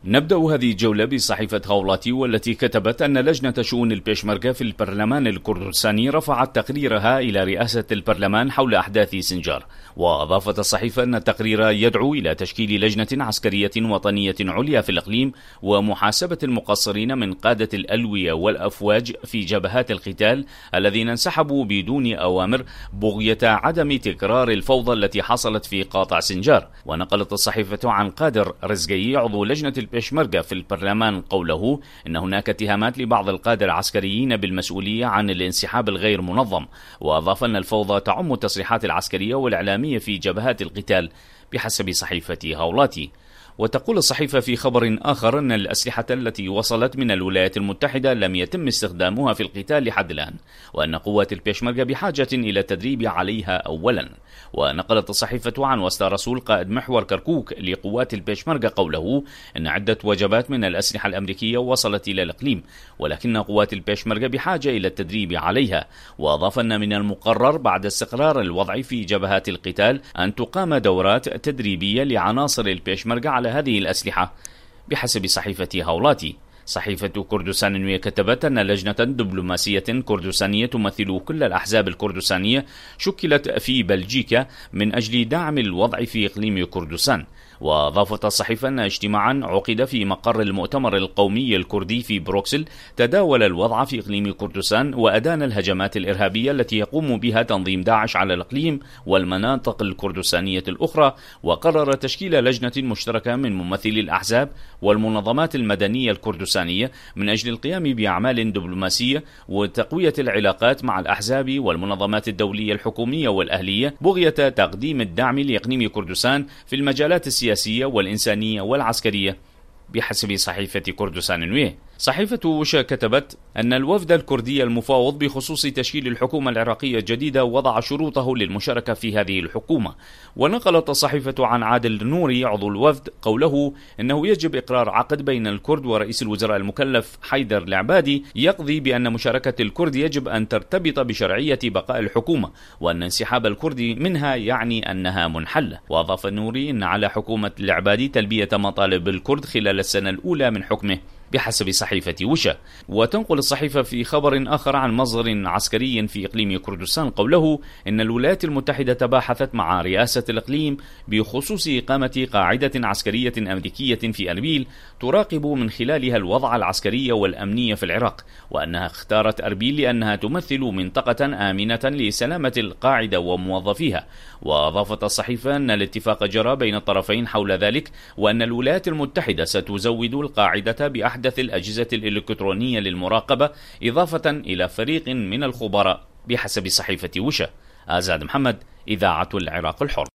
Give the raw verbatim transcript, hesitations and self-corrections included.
نبدأ هذه الجولة بصحيفة هاولاتي، والتي كتبت أن لجنة شؤون البيشمركة في البرلمان الكردستاني رفعت تقريرها إلى رئاسة البرلمان حول أحداث سنجار. وأضافت الصحيفة أن التقرير يدعو إلى تشكيل لجنة عسكرية وطنية عليا في الإقليم ومحاسبة المقصرين من قادة الألوية والأفواج في جبهات القتال الذين انسحبوا بدون أوامر بغية عدم تكرار الفوضى التي حصلت في قاطع سنجار. ونقلت الصحيفة عن قادر رزقي عضو لجنة البيشمركة في البرلمان قوله إن هناك اتهامات لبعض القادة العسكريين بالمسؤولية عن الانسحاب الغير منظم. وأضاف أن الفوضى تعم التصريحات العسكرية والإعلامية في جبهات القتال بحسب صحيفة هاولاتي. وتقول الصحيفة في خبر آخر أن الأسلحة التي وصلت من الولايات المتحدة لم يتم استخدامها في القتال لحد الآن، وأن قوات البيشمركة بحاجة إلى التدريب عليها أولا. ونقلت الصحيفة عن وسطى رسول قائد محور كركوك لقوات البيشمركة قوله أن عدة وجبات من الأسلحة الأمريكية وصلت إلى الإقليم، ولكن قوات البيشمركة بحاجة إلى التدريب عليها. وأضاف أن من المقرر بعد استقرار الوضع في جبهات القتال أن تقام دورات تدريبية لعناصر البيشمركة على هذه الأسلحة بحسب صحيفة هاولاتي. صحيفة كردستان النوية كتبت أن لجنة دبلوماسية كردستانية تمثل كل الأحزاب الكردستانية شكلت في بلجيكا من أجل دعم الوضع في إقليم كردستان. وأضافت الصحيفة أن اجتماعا عقد في مقر المؤتمر القومي الكردي في بروكسل تداول الوضع في إقليم كردستان وأدان الهجمات الإرهابية التي يقوم بها تنظيم داعش على الإقليم والمناطق الكردستانية الأخرى. وقرر تشكيل لجنة مشتركة من ممثلي الأحزاب والمنظمات المدنية الكردستانية من أجل القيام بأعمال دبلوماسية وتقوية العلاقات مع الأحزاب والمنظمات الدولية الحكومية والأهلية بغية تقديم الدعم لإقليم كردستان في المجالات السياسية السياسية والإنسانية والعسكرية بحسب صحيفة كردستان النوية. صحيفة وشا كتبت أن الوفد الكردي المفاوض بخصوص تشكيل الحكومة العراقية الجديدة وضع شروطه للمشاركة في هذه الحكومة. ونقلت الصحيفة عن عادل النوري عضو الوفد قوله إنه يجب إقرار عقد بين الكرد ورئيس الوزراء المكلف حيدر العبادي يقضي بأن مشاركة الكرد يجب أن ترتبط بشرعية بقاء الحكومة، وأن انسحاب الكرد منها يعني أنها منحلة. وأضاف النوري أن على حكومة العبادي تلبية مطالب الكرد خلال السنة الأولى من حكمه بحسب صحيفة وشا. وتنقل الصحيفة في خبر آخر عن مصدر عسكري في إقليم كردستان قوله إن الولايات المتحدة تباحثت مع رئاسة الإقليم بخصوص إقامة قاعدة عسكرية أمريكية في أربيل تراقب من خلالها الوضع العسكري والأمني في العراق، وأنها اختارت أربيل لأنها تمثل منطقة آمنة لسلامة القاعدة وموظفيها. وأضافت الصحيفة أن الاتفاق جرى بين الطرفين حول ذلك، وأن الولايات المتحدة ستزود القاعدة بأحدث أحدث الأجهزة الإلكترونية للمراقبة إضافة إلى فريق من الخبراء بحسب صحيفة وشا. آزاد محمد، إذاعة العراق الحر.